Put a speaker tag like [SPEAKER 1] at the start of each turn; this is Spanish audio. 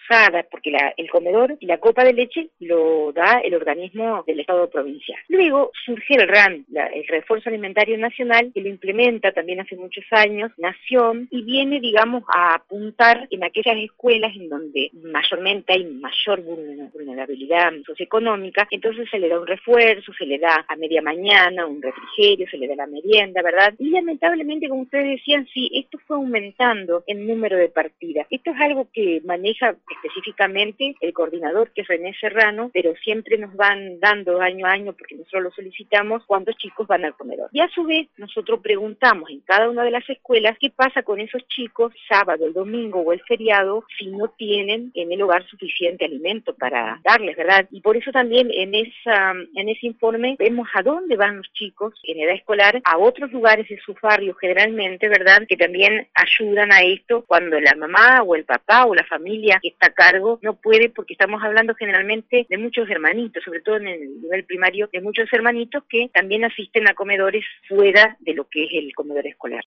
[SPEAKER 1] usada, porque el comedor y la copa de leche lo da el organismo del Estado provincial. Luego surge el RAN, el Refuerzo Alimentario Nacional, que lo implementa también hace muchos años, Nación, y viene, digamos, a apuntar en aquellas escuelas en donde mayormente hay mayor vulnerabilidad socioeconómica, entonces se le da un refuerzo, se le da a media mañana un refrigerio, se le da la merienda, ¿verdad? Y lamentablemente, como ustedes decían, sí, esto fue aumentando en número de partidas. Esto es algo que maneja específicamente el coordinador, que es René Serrano, pero siempre nos van dando año a año, porque nosotros lo solicitamos, cuántos chicos van al comedor. Y a su vez, nosotros preguntamos en cada una de las escuelas qué pasa con esos chicos sábado, el domingo o el feriado, si no tienen en el hogar suficiente alimento para darles, ¿verdad? Y por eso también en ese informe vemos a dónde van los chicos en edad escolar, a otros lugares de sus barrios generalmente, ¿verdad?, que también ayudan a esto cuando la mamá o el papá o la familia que está a cargo no puede, porque estamos hablando generalmente de muchos hermanitos, sobre todo en el nivel primario, de muchos hermanitos que también asisten a comedores fuera de lo que es el comedor escolar.